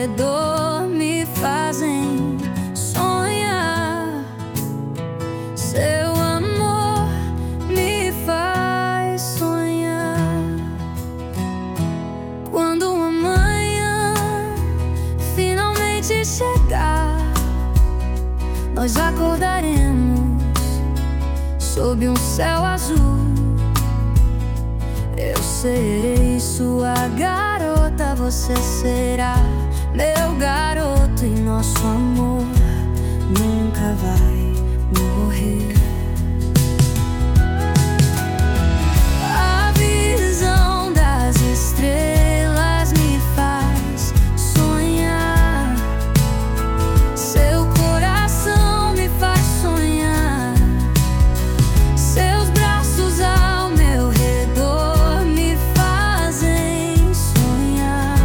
redor me fazem sonhar. Seu amor me faz sonhar. Quando o amanhã finalmente chegar, nós acordaremos sob um céu azul. Eu serei sua garota, você será meu garoto, e nosso amor nunca vai morrer. A visão das estrelas me faz sonhar. Seu coração me faz sonhar. Seus braços ao meu redor me fazem sonhar.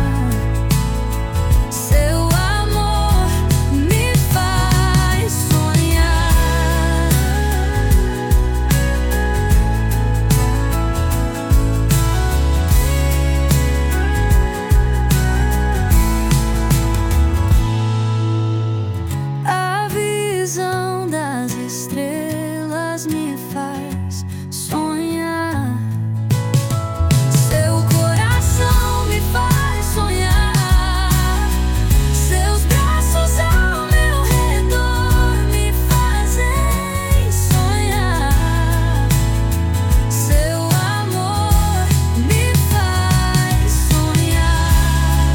Seu amor me faz sonhar. A visão das estrelas me faz sonhar. Seu coração me faz sonhar. Seus braços ao meu redor me fazem sonhar. Seu amor me faz sonhar.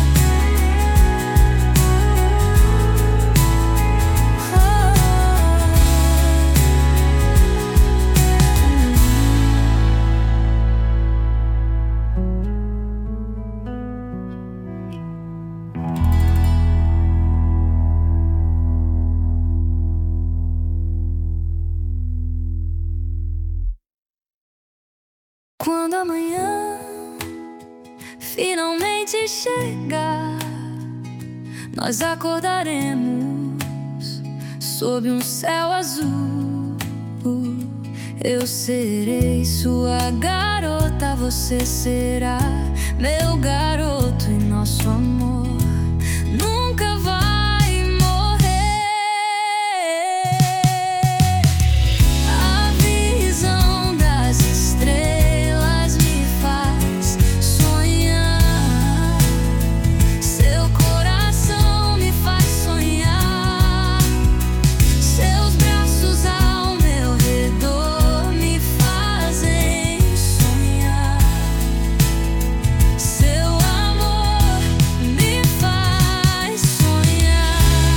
Quando amanhã finalmente chegar, nós acordaremos sob um céu azul. Eu serei sua garota, você será meu garoto, e nosso amor nunca vai morrer. A visão das estrelas me faz sonhar. Seu coração me faz sonhar. Seus braços ao meu redor me fazem sonhar. Seu amor me faz sonhar.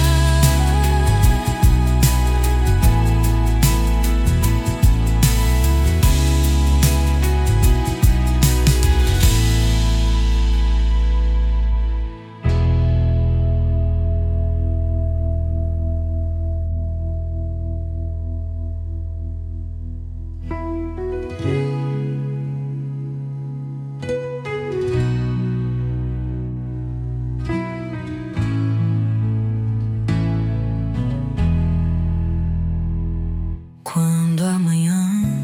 Quando amanhã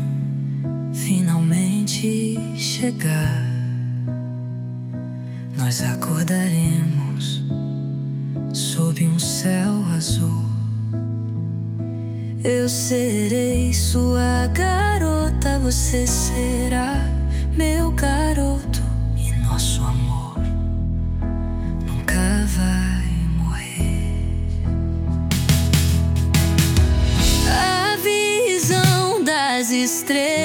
finalmente chegar, nós acordaremos sob um céu azul. Eu serei sua garota, você será meu garoto, e nosso amor nunca vai morrer. A visão das estrelas